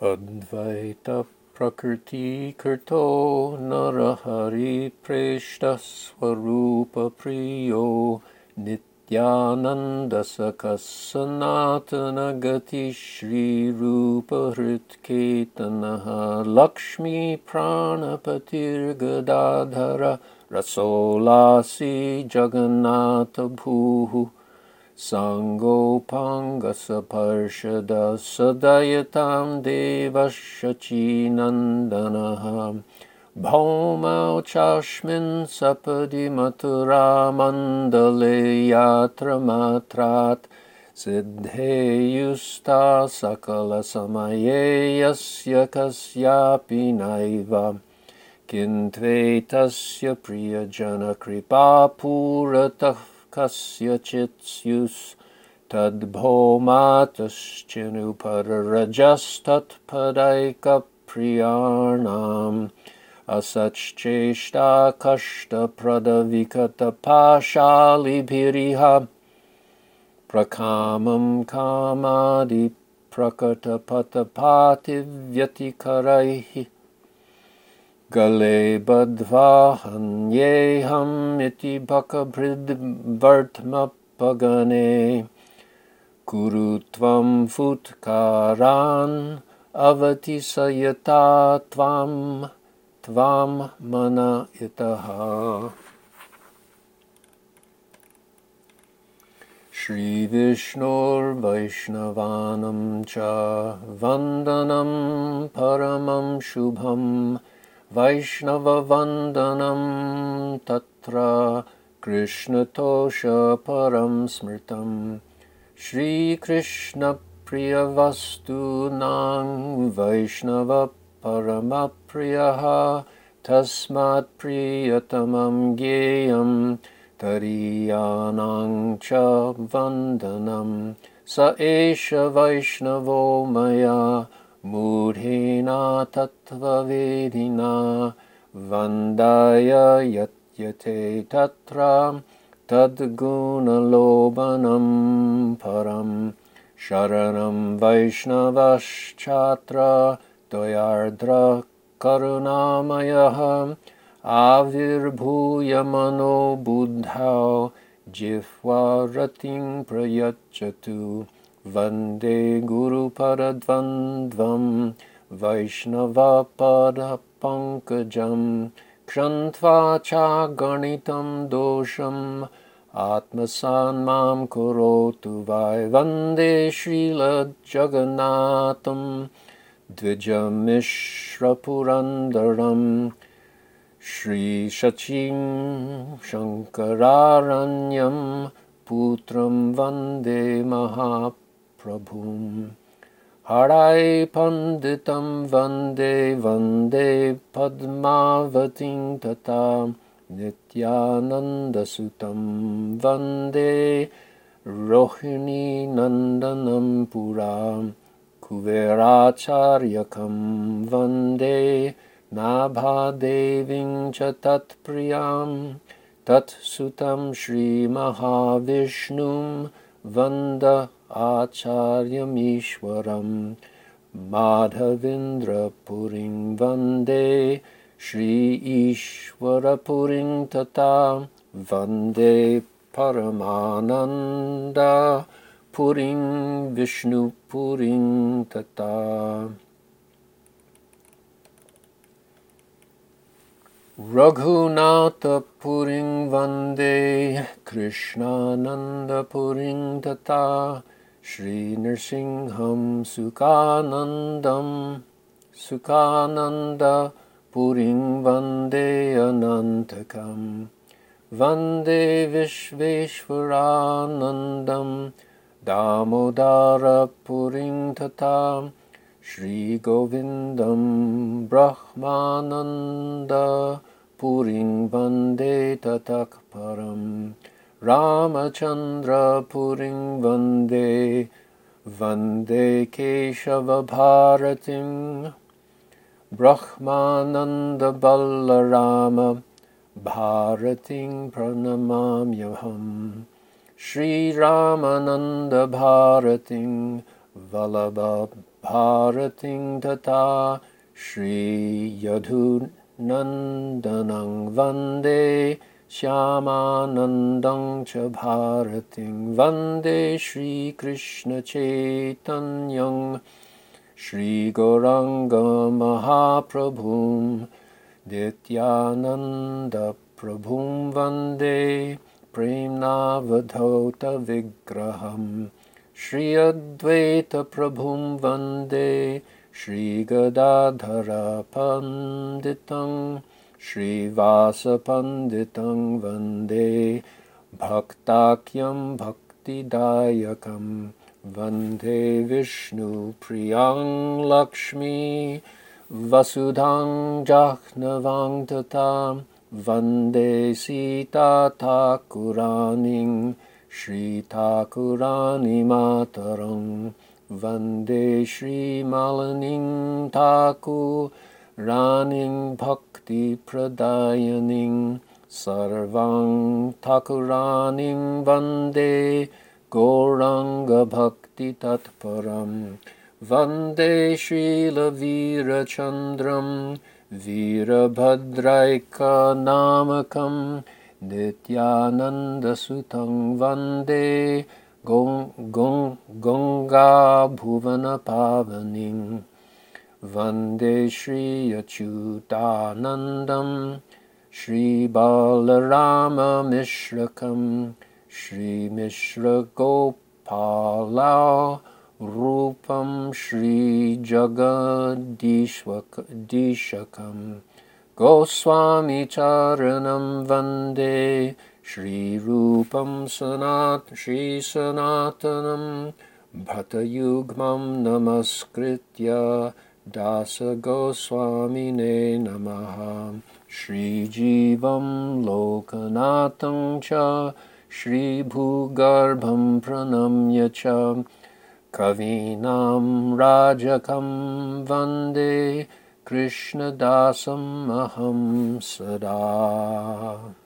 Advaita Prakriti Kirto Narahari Preshta Swarupa Priyo Nityananda Sakasanatana Gati Shri Rupa Hritketanaha Lakshmi Pranapatir Gadadhara Rasolasi Jagannatha Bhuhu Sangopangasa Parshada Sadayatam Devashachi Nandanaha Bhaumau Chashmin Sapadi Mathura Mandale Yatra Matrat Siddheyusta Sakala Samaye Yasya Kasyapi Naiva Kintvetasya Priyajana Kripa Puratah Kasya Chitsyus Tadbhomataschinu Padarajastat Padaika Priyanam Asachcheshta Kashta Pradavikata Pashali Bhiriha Prakamam Kamadi Prakata Patapati Vyatikaraihi Gale badvahanyeham iti bhakabhrid vartma pagane kurutvam futkaran avati sayata tvam mana itaha. Shri Vishnur Vaishnavanam cha vandanam paramam shubham Vaishnava Vandanam Tatra Krishna Tosha Param Smritam Shri Krishna Priyavastu Nang Vaishnava Paramapriyaha Tasmat Priyatamam Gyeyam Tariyanang Cha Vandanam Sa Esha Vaishnavo Maya Mudhena tattva vedina vandaya yatyate tatra tadguna lobanam param sharanam vaishnavaschatra doyardra karunamayaha avirbhuya mano buddhao jihva rating prayachatu Vande Guru Paradvandvam Vaishnava Pada Pankajam Kshantva Cha Ganitam Dosham Atmasan Mam Kurotu Vai Vande Srila Jagannatham Dvijam Mishra Purandaram Shri Shachim Shankararanyam Putram Vande Mahaprabhum Harai Panditam Vande Padmavatim Tata Nityananda Sutam Vande Rohini Nandanam Pura Kuveracharyakam Vande Nabhadevim Chatat Priyam Tat Sutam Shri Mahavishnum Vanda Acharyam Ishwaram Madhavindra Puring Vande Shri Ishwara Puring Tata Vande Paramananda Puring Vishnu Puring Tata Raghunatha Puring Vande Krishnananda Puring Tata Shri Nrsingham Sukhananda Puring Vande Anantakam Vande Vishveshwaranandam Damodara Puring Tata Shri Govindam Brahmananda Puring Vande Tatak Param Ramachandra Puring Vande Keshava Bharatim Brahmananda Balarama Bharating Pranamamyaham Shri Ramananda Bharating Vallabha Bharating Tata Shri Yadunandanang Vande Shyamanandang Cha Bharating Vande Shri Krishna Chaitanyang Shri Gauranga Mahaprabhum Nityananda Prabhum Vande Premnavadhota Vigraham Shri Advaita Prabhum Vande Shri Gadadhara Panditang Shri Vasa Panditang Vande Bhaktakyam Bhaktidayakam Vande Vishnu Priyang Lakshmi Vasudhang Jahnavang Tatam Vande Sita Thakuraning Shri Thakurani Matarang Vande Shri Malaning Thakuraning Bhakti Pradayaning Sarvang Thakuraning Vande Gauranga Bhakti Tatparam Vande Srila Vira Chandram Virabhadraika Namakam Nityananda Sutang Vande Gonga Bhuvana Pavaning Vande Shri Achyutanandam Shri Balarama Mishrakam Shri Mishra Gopala Rupam Shri Jagadishakam Goswami Charanam Vande Shri Rupam Shri Sanatanam Bhatayugmam Namaskritya Dasa Goswamine Namaha Shri Jivam Lokanatham Cha Shri Bhugarbham Pranamya Cha Kavinam Rajakam Vande Krishna Dasam Aham Sada.